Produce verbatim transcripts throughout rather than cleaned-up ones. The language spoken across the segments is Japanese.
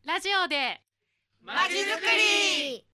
ラジオでまちづくり。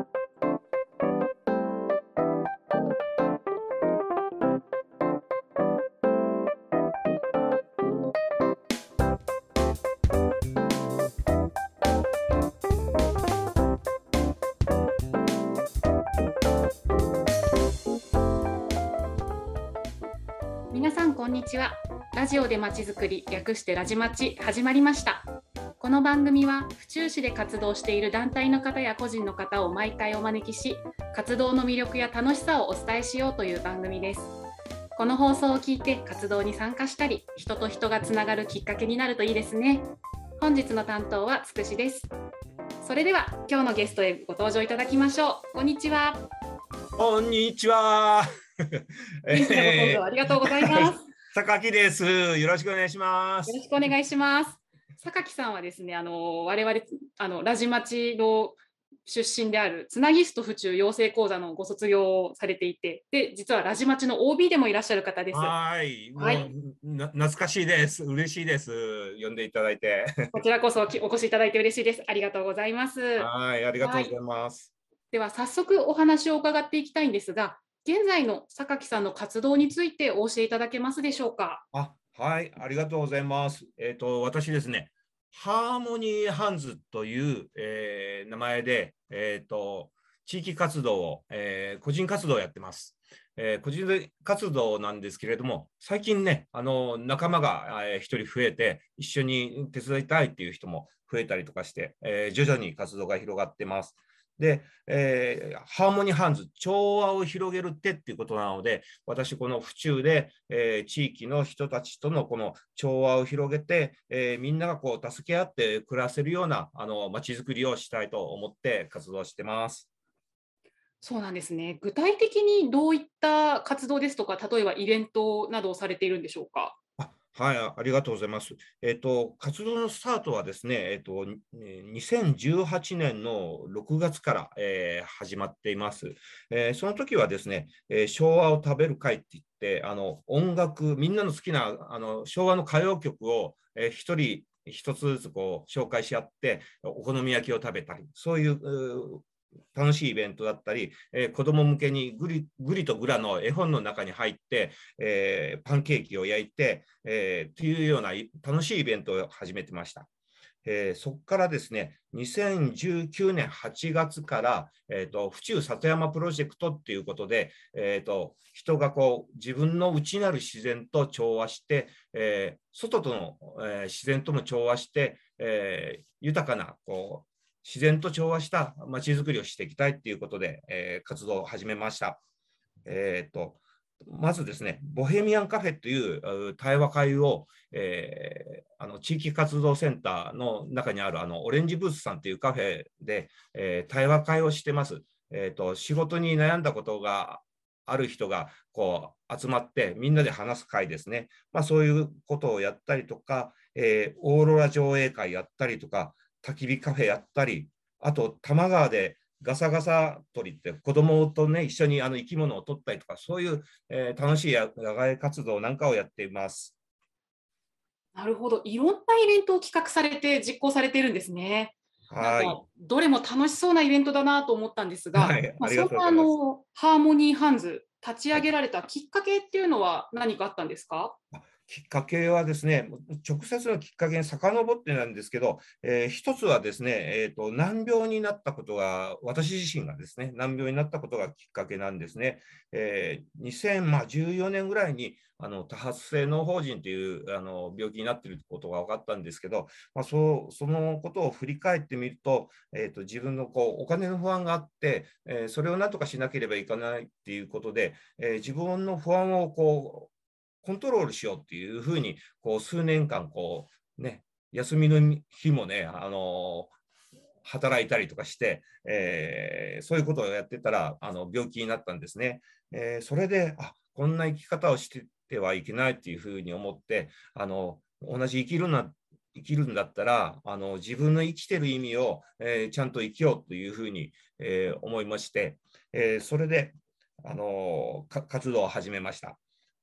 皆さんこんにちは。ラジオでまちづくり、略してラジマチ始まりました。この番組は府中市で活動している団体の方や個人の方を毎回お招きし、活動の魅力や楽しさをお伝えしようという番組です。この放送を聞いて活動に参加したり、人と人がつながるきっかけになるといいですね。本日の担当はつくしです。それでは今日のゲストへご登場いただきましょう。こんにちは。 こんにちは。 元気なご登場ありがとうございます。 榊です。よろしくお願いします。 よろしくお願いします。榊さんはですね、あの我々あのラジマチの出身であるつなぎスト府中養成講座のご卒業をされていて、で実はラジマチの オービー でもいらっしゃる方です。 はい、 はい、 もうな懐かしいです。嬉しいです。呼んでいただいて。 こちらこそお越しいただいて嬉しいです。ありがとうございます。 はい、ありがとうございます。 では早速お話を伺っていきたいんですが、現在の榊さんの活動についてお教えいただけますでしょうか。 あ、はい、ありがとうございます。えっと、私ですね、ハーモニーハンズという、えー名前で、えっと、地域活動を、えー個人活動をやってます。えー個人活動なんですけれども、最近ね、あの仲間がえー一人増えて、一緒に手伝いたいっていう人も増えたりとかして、えー徐々に活動が広がってます。で、えーハーモニーハンズ、調和を広げる手っていうことなので、私、この府中で、えー地域の人たちとのこの調和を広げて、えーみんながこう助け合って暮らせるようなあの街づくりをしたいと思って活動してます。 そうなんですね。具体的にどういった活動ですとか、例えばイベントなどをされているんでしょうか。 あはい、ありがとうございます。えっと、活動のスタートはですね、えっと、にせんじゅうはちねんのろくがつから、えー始まっています。えーその時はですね、えー昭和を食べる会って言って、あの音楽、みんなの好きなあの昭和の歌謡曲を、えー一人一つずつこう紹介し合って、お好み焼きを食べたり、そういうう楽しいイベントだったり、えー子ども向けにグリグリとグラの絵本の中に入って、えーパンケーキを焼いて、えー、というような楽しいイベントを始めてました。えーそこからですね、にせんじゅうきゅうねんはちがつから、えーと、府中里山プロジェクトっていうことで、えーと、人がこう自分の内なる自然と調和して、えー外との、えー自然とも調和して、えー豊かなこう自然と調和した街づくりをしていきたいっていうことで、えー活動を始めました。えーとまずですね、ボヘミアンカフェという対話会を、えーあの地域活動センターの中にあるあのオレンジブースさんというカフェで、えー対話会をしてます。えーと、仕事に悩んだことがある人がこう集まってみんなで話す会ですね。まあ、そういうことをやったりとか、えーオーロラ上映会やったりとか、焚き火カフェやったり、あと多摩川でガサガサ鳥って子供とね、一緒にあの生き物を取ったりとか、そういう、えー楽しい野外活動なんかをやっています。 なるほど。いろんなイベントを企画されて実行されているんですね。なんかはい。 どれも楽しそうなイベントだなと思ったんですが、 はい。 まあ、 ありがそんなあとうございます。 のハーモニーハンズ立ちはい。 上げられたきっかけっていうのは何かあったんですか。 きっかけはですね、直接のきっかけに遡ってなんですけど、えー一つはですね、えーと、難病になったことが、私自身がですね、難病になったことがきっかけなんですね。えーにせんじゅうよねんぐらいにあの多発性脳疱疹というあの病気になっていることが分かったんですけど、まあ、そうそのことを振り返ってみると、えーと、自分のこうお金の不安があって、えーそれをなんとかしなければいけないっていうことで、えー自分の不安をこうコントロールしようっていうふうに、こう数年間こう、ね、休みの日もね、あの働いたりとかして、えーそういうことをやってたらあの病気になったんですね。えーそれであこんな生き方をしててはいけないっていうふうに思って、あの同じ生きるな生きるんだったらあの自分の生きてる意味を、えーちゃんと生きようというふうに、えー思いまして、えーそれであの活動を始めました。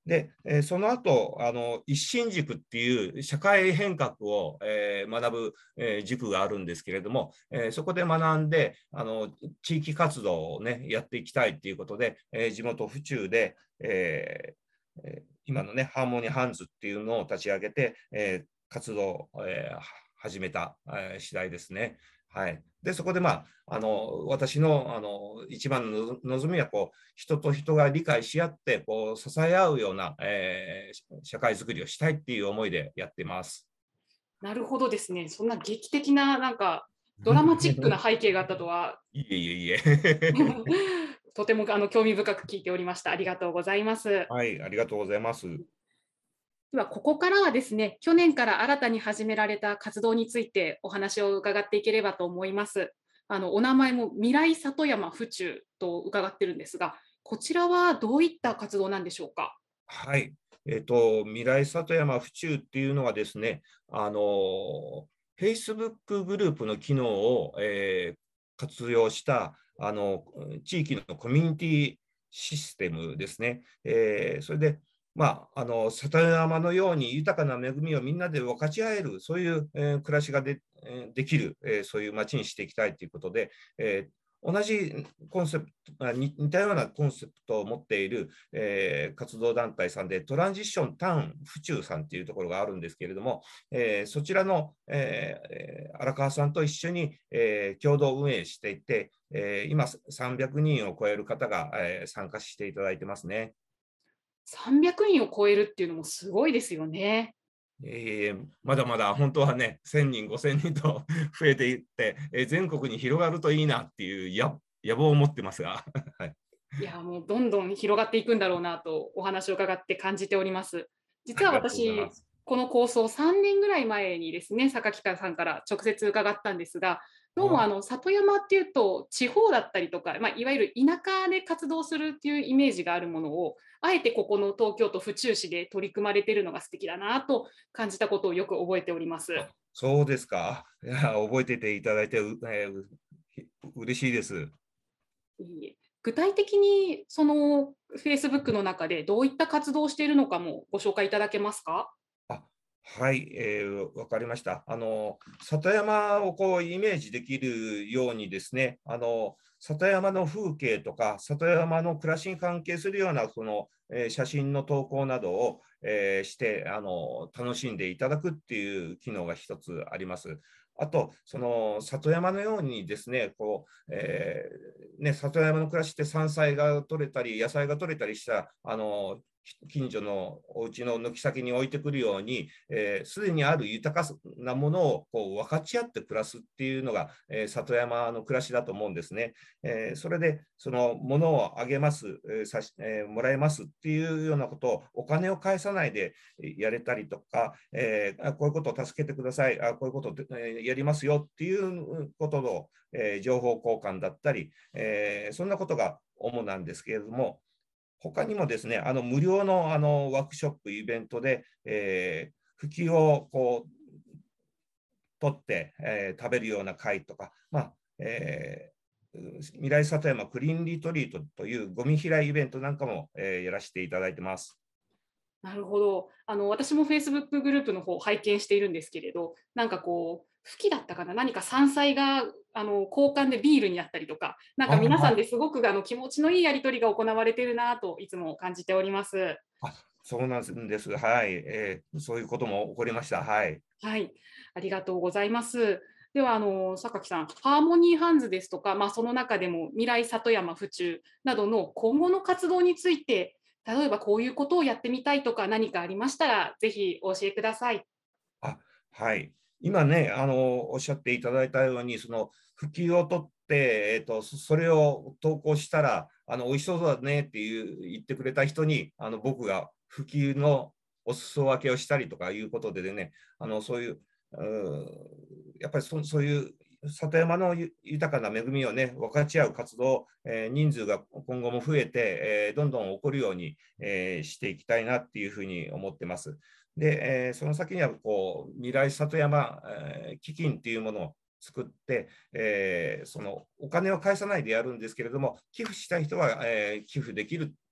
で、えーその後あの一新塾っていう社会変革を、えー学ぶ、えー塾があるんですけれども、えーそこで学んであの地域活動を、ね、やっていきたいっていうことで、えー地元府中で、えーえー今のねハーモニーハンズっていうのを立ち上げて、えー活動を、えー始めた、えー次第ですね。はい、でそこで、まあ、あの私のあの一番の望みはこう人と人が理解し合ってこう支え合うような、えー社会づくりをしたいっていう思いでやっています。 なるほどですね。そんな劇的な、なんか、ドラマチックな背景があったとは、 いえいえいえ。 とてもあの興味深く聞いておりました。ありがとうございます。 はい、ありがとうございます。 では、ここからはですね、去年から新たに始められた活動についてお話を伺っていければと思います。あのお名前も未来里山府中と伺ってるんですが、こちらはどういった活動なんでしょうか。 はい。えっと、未来里山府中っていうのはですね、あの、Facebook グループの機能を、えー活用したあの地域のコミュニティシステムですね。えーそれで、まあ、あの里山のように豊かな恵みをみんなで分かち合える、そういう、えー暮らしがでえーできる、えーそういう街にしていきたいということで、えー同じコンセプト、似たようなコンセプトを持っている、えー活動団体さんで、トランジッションタウン府中さんというところがあるんですけれども、えーそちらの、えー荒川さんと一緒に、えー共同運営していて、えー今さんびゃくにんを超える方が、えー参加していただいてますね。 さんびゃくにんを超えるっていうのもすごいですよね。 えーまだまだ本当はね、せんにん、ごせんにんと増えていって、えー全国に広がるといいなっていうや野望を持ってますが、はい、 いや、もうどんどん広がっていくんだろうなとお話を伺って感じております。実はありがとうございま私、 す。 この構想さんねんぐらい前にですね、榊川さんから直接伺ったんですが、どうもああの里山っていうと地方だったりとか、まあ、いわゆる田舎で活動するっていうイメージがあるものを、あえてここの東京都府中市で取り組まれているのが素敵だなと感じたことをよく覚えております。 あ、そうですか。いや、覚えてていただいてう、えーう嬉しいです。 いいえ具体的にその Facebook の中でどういった活動をしているのかもご紹介いただけますか。 あ、はい、えー、わかりました。あの、里山をこうイメージできるようにですね、あの、里山の風景とか、里山の暮らしに関係するような、その、えー写真の投稿などを、えーして、あの、楽しんでいただくっていう機能が一つあります。あと、その里山のようにですね、こう、えーね、里山の暮らしって山菜が取れたり、野菜が取れたりした、あの、近所のお家の軒先に置いてくるように、す、え、で、にある豊かなものをこう分かち合って暮らすっていうのが、えー、里山の暮らしだと思うんですね。えー、それで、そのものをあげます、えーさしえーもらえますっていうようなことをお金を返さないでやれたりとか、えー、こういうことを助けてください、あこういうことを、えー、やりますよっていうことの、えー、情報交換だったり、えー、そんなことが主なんですけれども、他にもですね、あの無料のあのワークショップ、イベントで、えー、普及をこう取って、えー、食べるような会とか、まあえー、未来里山クリーンリトリートというゴミ拾いイベントなんかも、えー、やらせていただいてます。 なるほど。あの私も Facebook グループの方を拝見しているんですけれど、なんかこう、好きだったかな、何か山菜があの交換でビールになったりとか、なんか皆さんあですごくあの気持ちのいいやり取りが行われているなといつも感じております。 あ、そうなんです。はい、えー、そういうことも起こりました。はい。 はい、ありがとうございます。ではあの榊さん、ハーモニーハンズですとか、まあ、その中でも未来里山府中などの今後の活動について、例えばこういうことをやってみたいとか何かありましたら、ぜひお教えください。 あ、はい。今ね、あの、おっしゃっていただいたように、その、普及を取って、えっと、そそれを投稿したら、あの、美味しそうだねっていう言ってくれた人に、あの、僕が普及のお裾分けをしたりとかいうことでね、あの、そういう、うやっぱりそそういう里山の豊かな恵みをね、分かち合う活動、えー人数が今後も増えて、えーどんどん起こるように、えーしていきたいなっていうふうに思ってます。で、えーその先にはこう未来里山、えー基金っていうものを作って、えーそのお金を返さないでやるんですけれども、寄付したい人は、えー寄付できる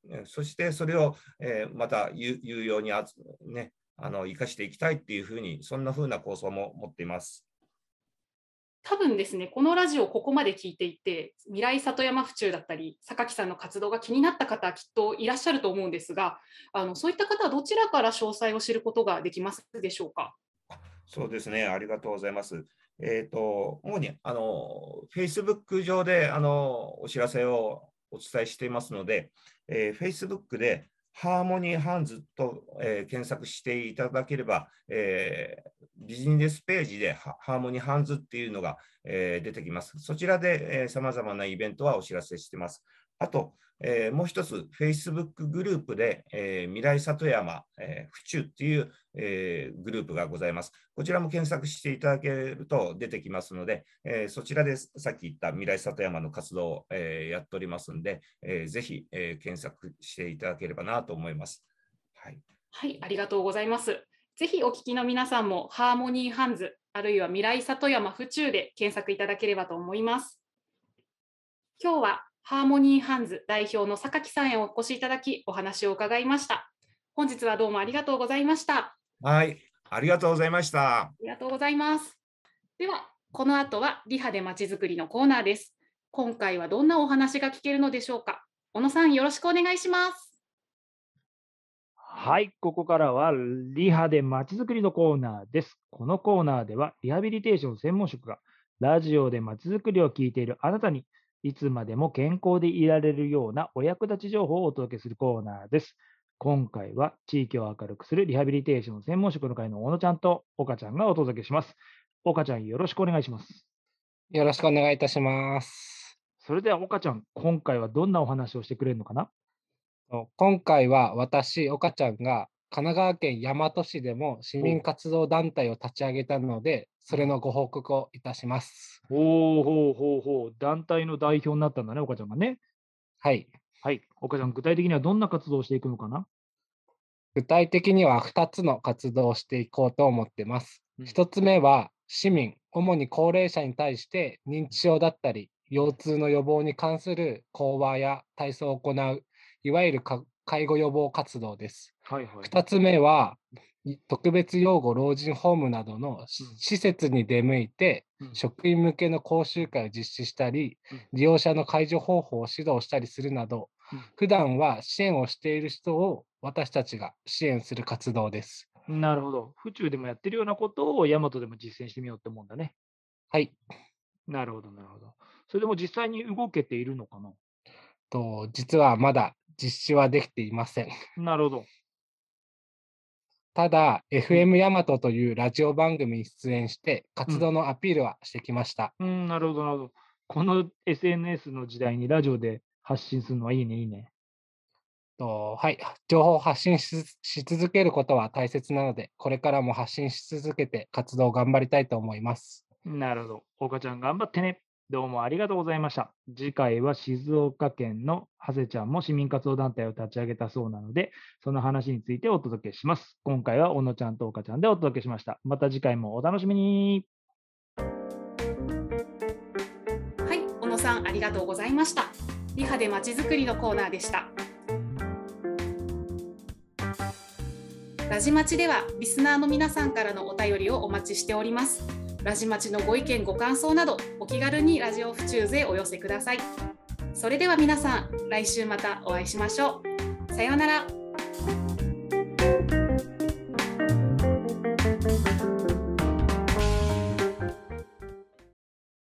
そしてそれを、えー、また有用にあつ、ね、あの生かしていきたいっていうふうに、そんなふうな構想も持っています。 多分ですね、このラジオをここまで聞いていて、未来里山府中だったり、榊さんの活動が気になった方、きっといらっしゃると思うんですが、あのそういった方はどちらから詳細を知ることができますでしょうか。 そうですね、ありがとうございます。えっと、主にあの Facebook 上であのお知らせをお伝えしていますので、えー、Facebook でハーモニーハンズと、えー、検索していただければ、えー、ビジネスページでハーモニーハンズっていうのが、えー、出てきます。そちらでさまざまなイベントはお知らせしています。あと、えー、もう一つ、Facebook グループで、えー、未来里山、えー、府中っていう、えー、グループがございます。こちらも検索していただけると出てきますので、えー、そちらでさっき言った未来里山の活動を、えー、やっておりますので、えー、ぜひ、えー、検索していただければなと思います。 はい、はい、ありがとうございます。ぜひお聞きの皆さんもハーモニーハンズ、あるいは未来里山府中で検索いただければと思います。今日はハーモニーハンズ代表の榊さんへお越しいただき、お話を伺いました。本日はどうもありがとうございました。 はい、ありがとうございました。 ありがとうございます。では、この後はリハでまちづくりのコーナーです。今回はどんなお話が聞けるのでしょうか。小野さん、よろしくお願いします。 はい、ここからはリハでまちづくりのコーナーです。このコーナーでは、リハビリテーション専門職がラジオでまちづくりを聞いているあなたに、いつまでも健康でいられるようなお役立ち情報をお届けするコーナーです。今回は地域を明るくするリハビリテーション専門職の会の小野ちゃんと岡ちゃんがお届けします。岡ちゃん、よろしくお願いします。 よろしくお願いいたします。 それでは岡ちゃん、今回はどんなお話をしてくれるのかな？ 今回は私、岡ちゃんが神奈川県大和市でも市民活動団体を立ち上げたので、それのご報告をいたします。 ほうほうほうほう、団体の代表になったんだね、岡ちゃんがね。 はい。 はい。岡ちゃん、具体的にはどんな活動をしていくのかな？ 具体的にはふたつの活動をしていこうと思ってます。うん、ひとつめは、市民、主に高齢者に対して認知症だったり、腰痛の予防に関する講話や体操を行う、いわゆる介護予防活動です。 はいはい、 ふたつめは、特別養護老人ホームなどの、うん、施設に出向いて、うん、職員向けの講習会を実施したり、うん、利用者の介助方法を指導したりするなど、うん、普段は支援をしている人を私たちが支援する活動です。 なるほど。府中でもやってるようなことを大和でも実践してみようって思うんだね。 はい。 なるほど、なるほど。それでも実際に動けているのかな？ と、実はまだ実施はできていません。 なるほど。 ただ、エフエム 大和というラジオ番組に出演して、活動のアピールはしてきました。 うん、うん、なるほど、なるほど。この エスエヌエス の時代にラジオで発信するのはいいね、いいね。 とはい、情報を発信 し, し続けることは大切なので、これからも発信し続けて活動を頑張りたいと思います。 なるほど。岡ちゃん頑張ってね。どうもありがとうございました。次回は静岡県の長谷ちゃんも市民活動団体を立ち上げたそうなので、その話についてお届けします。今回は小野ちゃんと岡ちゃんでお届けしました。また次回もお楽しみに。 はい、小野さんありがとうございました。リハでまちづくりのコーナーでした。ラジマチではリスナーの皆さんからのお便りをお待ちしております。ラジマチのご意見ご感想などお気軽にラジオ府中へお寄せください。それでは皆さん、来週またお会いしましょう。さようなら。